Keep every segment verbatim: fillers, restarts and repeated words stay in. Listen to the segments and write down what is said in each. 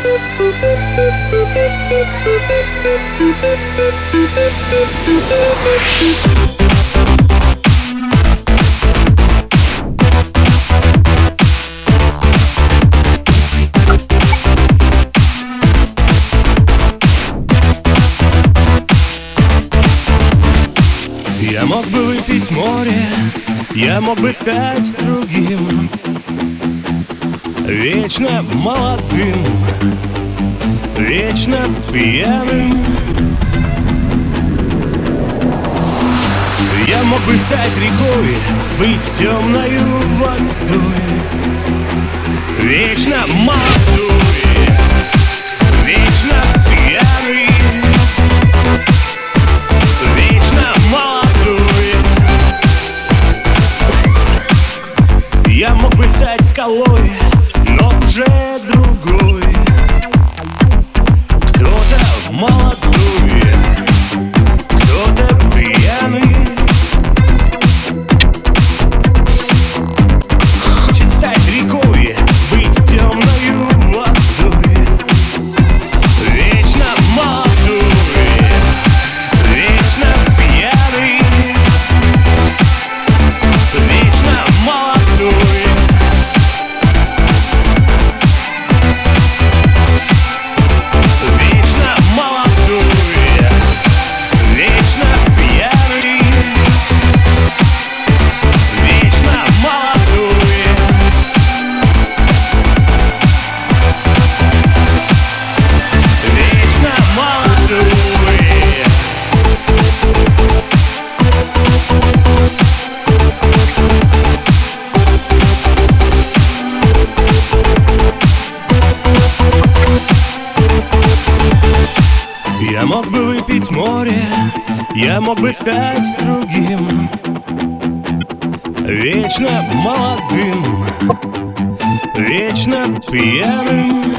Я мог бы выпить море, я мог бы стать другим, вечно молодым, вечно пьяным. Я мог бы стать рекой, быть темною водой, вечно молодой, вечно пьяный, вечно молодой. Я мог бы стать скалой, но уже другой, кто-то молодой, кто-то пьяный. Хочет стать рекой, быть темною водой, вечно молодой, вечно пьяный, вечно молодой. Вечно молодой, вечно пьяный, вечно молодой. Вечно молодой. Я мог бы выпить море, я мог бы стать другим, вечно молодым, вечно пьяным.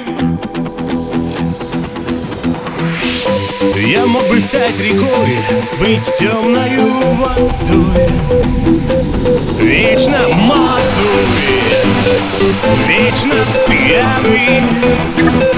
Я мог бы стать рекой, быть темною водой, вечно молодой, вечно пьяный.